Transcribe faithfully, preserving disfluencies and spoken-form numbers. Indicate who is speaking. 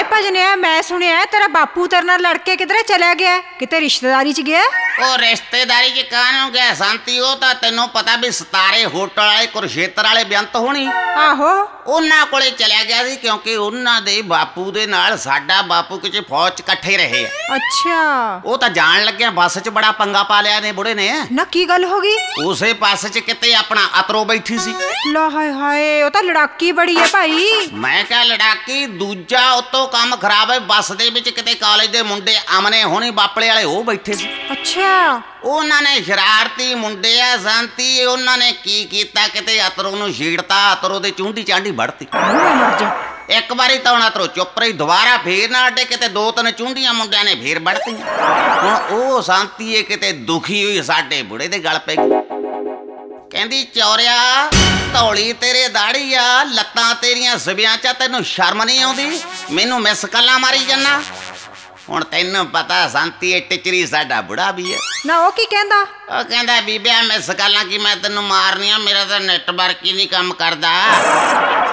Speaker 1: ਵੇ ਭਜਨਿਆ, ਮੈਂ ਸੁਣਿਆ ਤੇਰਾ ਬਾਪੂ ਤੇਰੇ ਨਾਲ ਲੜ ਕੇ ਕਿਧਰੇ ਚਲਿਆ ਗਿਆ, ਕਿਤੇ ਰਿਸ਼ਤੇਦਾਰੀ 'ਚ ਗਿਆ?
Speaker 2: ਉਹ ਰਿਸ਼ਤੇਦਾਰੀ 'ਚ ਕਾਹਨੂੰ ਗਿਆ ਸੰਤੀ? ਉਹ ਤਾਂ ਤੈਨੂੰ ਪਤਾ ਵੀ ਸਤਾਰੇ ਹੋਟਲ ਵਾਲੇ ਕੁਰਸ਼ੇਤਰ ਵਾਲੇ ਬੇਅੰਤ ਹੋਣੀ,
Speaker 1: ਆਹੋ
Speaker 2: ਉਹਨਾਂ ਕੋਲੇ ਚਲਿਆ ਗਿਆ ਸੀ, ਕਿਉਂਕਿ ਉਹਨਾਂ ਦੇ ਬਾਪੂ ਦੇ ਨਾਲ ਸਾਡਾ ਬਾਪੂ ਕਿਤੇ ਫੌਜ 'ਚ ਇਕੱਠੇ ਰਹੇ ਆ।
Speaker 1: ਅੱਛਾ,
Speaker 2: ਉਹ ਤਾਂ ਜਾਣ ਲੱਗਿਆ ਬੱਸ 'ਚ ਬੜਾ ਪੰਗਾ ਪਾ ਲਿਆ ਨੇ ਬੁੜੇ ਨੇ।
Speaker 1: ਨਾ ਕੀ ਗੱਲ ਹੋ ਗਈ?
Speaker 2: ਉਸੇ ਬੱਸ 'ਚ ਕਿਤੇ ਆਪਣਾ ਅਤਰੋ ਬੈਠੀ ਸੀ।
Speaker 1: ਲਾ ਹਾਏ ਹਾਏ, ਉਹ ਤਾਂ ਲੜਾਕੀ ਬੜੀ ਹੈ ਭਾਈ।
Speaker 2: ਮੈਂ ਕਿਹਾ ਲੜਾਕੀ, ਦੂਜਾ ਉਤੋਂ ਕੰਮ ਖਰਾਬ ਹੈ, ਬੱਸ ਦੇ ਵਿੱਚ ਕਿਤੇ ਕਾਲਜ ਦੇ ਮੁੰਡੇ ਆਮਨੇ ਹੋਣੀ ਬਾਪਲੇ ਵਾਲੇ ਉਹ ਬੈਠੇ ਸੀ।
Speaker 1: ਅੱਛਾ,
Speaker 2: ਉਹਨਾਂ ਨੇ ਸ਼ਰਾਰਤੀ ਮੁੰਡੇ ਆ ਸੰਤੀ, ਉਹਨਾਂ ਨੇ ਕੀ ਕੀਤਾ, ਕਿਤੇ ਅਤਰੋ ਨੂੰ ਛੇੜਤਾ, ਅਤਰੋ ਦੇ ਚੁੰਡੀ ਚਾਂਡੀ ਵੜਤੀ।
Speaker 1: ਮਰ ਜਾ।
Speaker 2: ਇੱਕ ਵਾਰੀ ਤਾਂ ਹੁਣ ਅਤਰੋ ਚੁੱਪ ਰਹੀ, ਦੁਬਾਰਾ ਫੇਰ ਨਾ ਅੱਡੇ, ਕਿਤੇ ਦੋ ਤਿੰਨ ਚੁੰਡੀਆਂ ਮੁੰਡਿਆਂ ਨੇ ਫੇਰ ਵੜਤੀਆਂ। ਹੁਣ ਉਹ ਸੰਤੀ ਏ ਕਿਤੇ ਦੁਖੀ ਹੋਈ ਸਾਡੇ ਬੁੜੇ ਦੇ ਗਲ ਪੈ ਗਈ। ਕਹਿੰਦੀ ਚੌਰਿਆ, ਧੌਲੀ ਤੇਰੇ ਦਾੜੀ ਆ, ਲੱਤਾਂ ਤੇਰੀਆਂ ਸਿਵਿਆਂ 'ਚ, ਤੈਨੂੰ ਸ਼ਰਮ ਨਹੀਂ ਆਉਂਦੀ? ਮੈਨੂੰ ਮਿਸ ਕੱਲਾਂ ਮਾਰੀ ਜੰਨਾ। ਹੁਣ ਤੈਨੂੰ ਪਤਾ ਸੰਤੀ ਏ ਟਿਚਰੀ ਸਾਡਾ ਬੁੜਾ ਵੀ ਹੈ
Speaker 1: ਨਾ। ਉਹ ਕੀ ਕਹਿੰਦਾ?
Speaker 2: ਉਹ ਕਹਿੰਦਾ ਬੀਬਿਆ ਮਿਸ ਕੱਲਾਂ ਕੀ ਮੈਂ ਤੈਨੂੰ ਮਾਰਨੀ ਆ, ਮੇਰਾ ਤਾਂ ਨੈਟਵਰਕ ਹੀ ਨਹੀਂ ਕੰਮ ਕਰਦਾ।